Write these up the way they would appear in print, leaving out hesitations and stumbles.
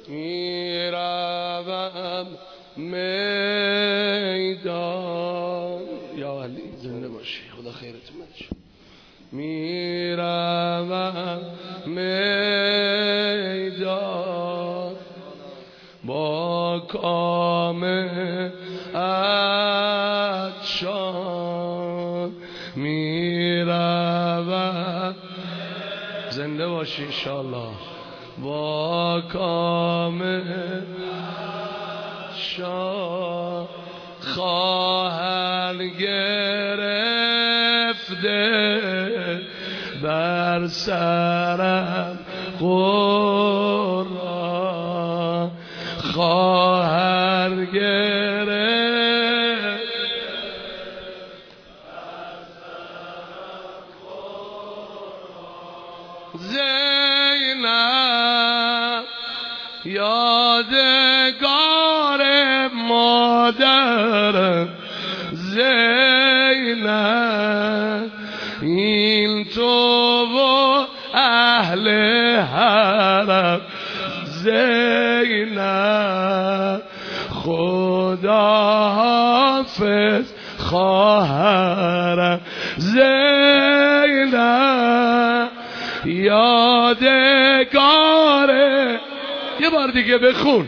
میروم میدان. یا علی زنده باشی، خدا خیرتون بده. میروم میدان با کام عطشان. میروم زنده باشی انشاءالله با کام عطشان. خواهر گرفته بر سرم قرآن. خواهر گرفته بر سرم قرآن. زینب یادگار مادرم. زینب این تو و اهل حرم. زینب خدا حافظ خواهرم. زینب یادگاره. یه بار دیگه بخون.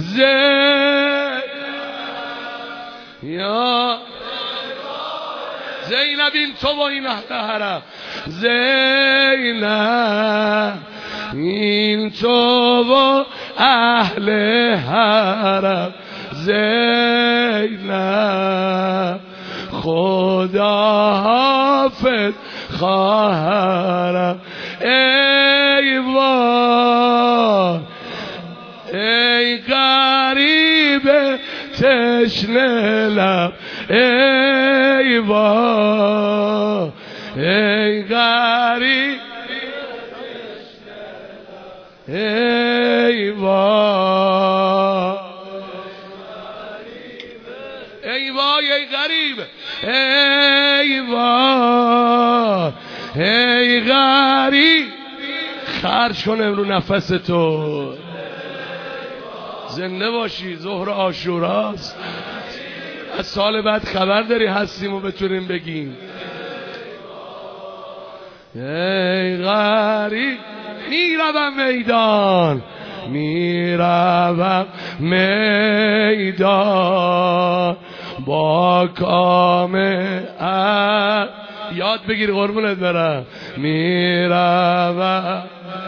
زینب این تو و این اهل حرم. زینب این تو و اهل حرم. زینب خدا حافظ خواهرم. ای وای ای غریب تشنه لب. ای وای ای غریب ای وای ای وای ای غریب ای وای ای غریب. خرج کن امرو نفس تو. زنده باشی. ظهر عاشوراست. از سال بعد خبر داری هستیم و بتونیم بگیم ای غریب. میروم میدان. میروم میدان با کام یاد بگیر قربونت برم. میروم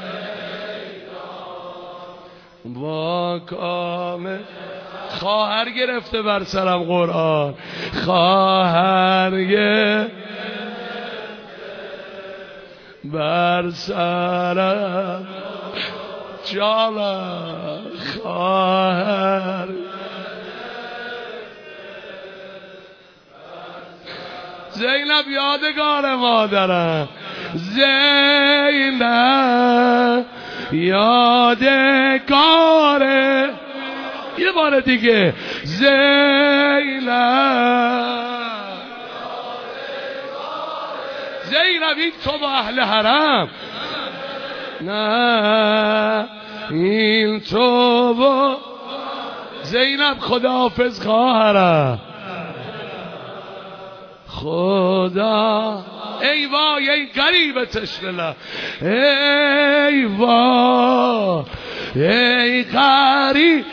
با کام خواهر گرفته بر سرم قرآن. خواهر گرفته بر سرم جالا. خواهر زینب یادگار مادرم. زینب یادگاره. یه بار دیگه. زینب این تو با اهل حرم. نه این تو با زینب خدا حافظ خواهرم. خدا ای وای ای غریب تشنه لب. ای وای ای غریب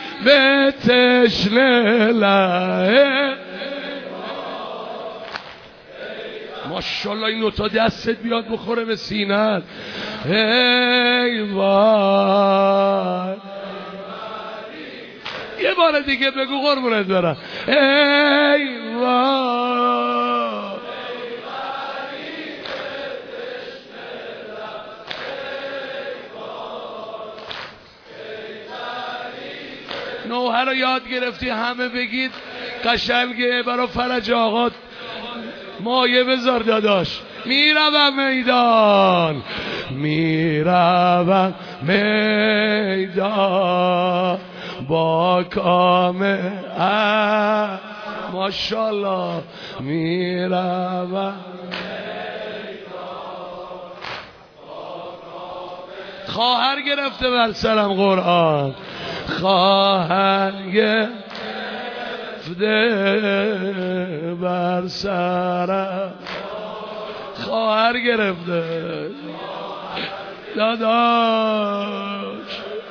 تشنه لب. ماشاءالله این نوتا دستت بیاد بخوره به سینت. ای وای یه بار دیگه بگو قربونت برم. ای وای نوحه رو یاد گرفتی همه بگید قشنگه. برای فرج آقا مایه بذار داداش. میروم میدان. میروم میدان با کام ماشاءالله. میروم خواهر گرفته بر سرم قرآن. خواهر گرفته بر سرم، خواهر گرفته داداش.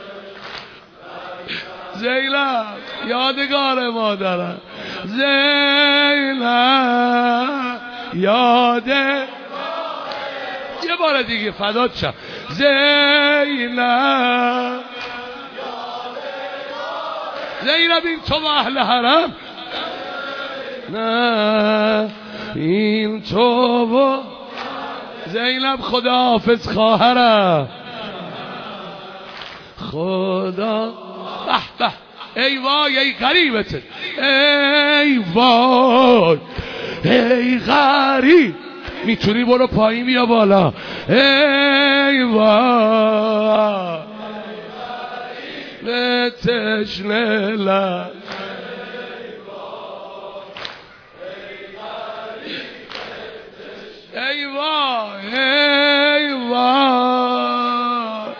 زینب یادگار مادرم، زینب یاده، یه بار دیگه فدات شم. زینب زینب این تو و اهل حرم، نه این تو و زینب خدا حافظ خواهرم، خدا به به. ای وای ای غریبت، ای وای ای غریب، میتونی برو پایین بیا بالا. ای وای تشنه لب، ای وای ای وای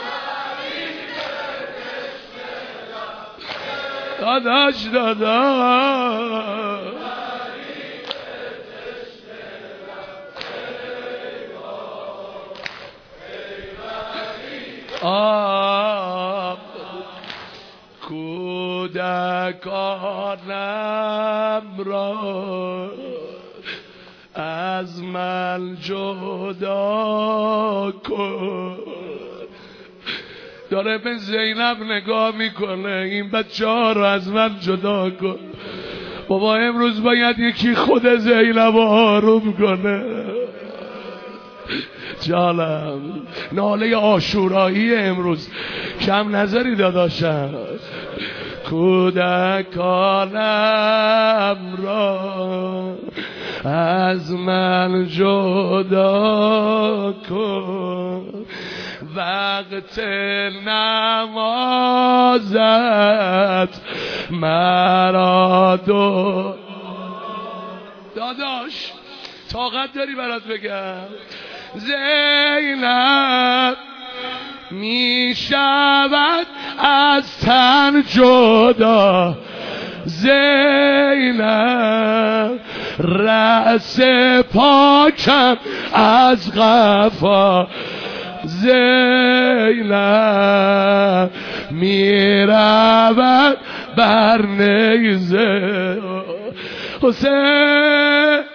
داداش داداش. کودکانم را از من جدا کن. داره به زینب نگاه میکنه، این بچه ها رو از من جدا کن. بابا امروز باید یکی خود زینب آروم کنه. جانم ناله عاشورایی امروز کم نظری داداشم. کودکانم را از من جدا کن، وقت نمازت مرا داداش طاقت داری برات بگم؟ زینب می شود از تن جدا، زینب رأس پاکم از قفا، زینب می رود بر نیزه. حسین